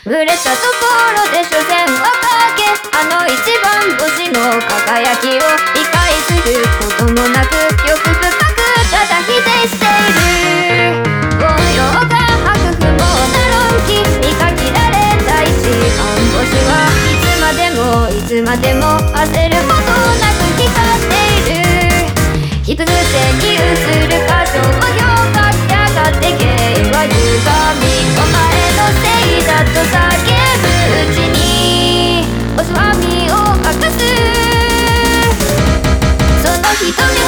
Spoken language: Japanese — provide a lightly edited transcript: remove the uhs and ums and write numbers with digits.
濡れたところで所詮は影、あの一番星の輝きを理解することもなく、欲深くただ否定している。凡庸が白不毛な論議に限られた一番星はいつまでも焦ることなく光っている。一つ手に映る箇所を評価しやがって原因は歪みお前のせいだと叫ぶうちに星は身を明かす。その瞳